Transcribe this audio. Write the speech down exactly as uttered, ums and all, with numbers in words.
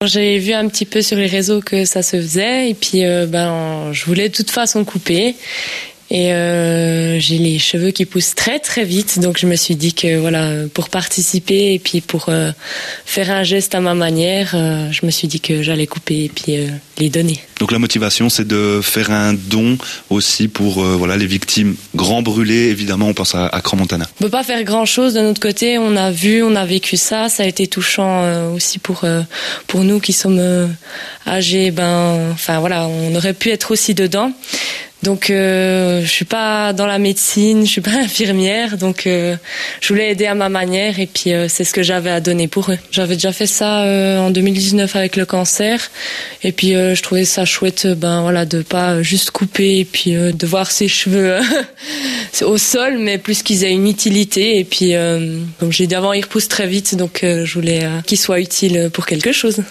J'ai vu un petit peu sur les réseaux que ça se faisait et puis euh, ben je voulais de toute façon couper. Et euh, j'ai les cheveux qui poussent très très vite, donc je me suis dit que voilà, pour participer et puis pour euh, faire un geste à ma manière, euh, je me suis dit que j'allais couper et puis euh, les donner. Donc la motivation, c'est de faire un don aussi pour euh, voilà les victimes grands brûlés. Évidemment, on pense à, à Crans-Montana. On peut pas faire grand chose de notre côté. On a vu, on a vécu ça. Ça a été touchant euh, aussi pour euh, pour nous qui sommes euh, âgés. Ben, enfin voilà, on aurait pu être aussi dedans. Donc euh, je suis pas dans la médecine, je suis pas infirmière, donc euh, je voulais aider à ma manière et puis euh, c'est ce que j'avais à donner pour eux. J'avais déjà fait ça euh, en deux mille dix-neuf avec le cancer et puis euh, je trouvais ça chouette, ben voilà, de pas juste couper et puis euh, de voir ses cheveux au sol, mais plus qu'ils aient une utilité et puis euh, comme j'ai dit avant, ils repoussent très vite, donc euh, je voulais euh, qu'ils soient utiles pour quelque chose.